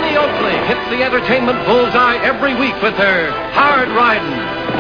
Jenny Oakley hits the entertainment bullseye every week with her Hard Riding.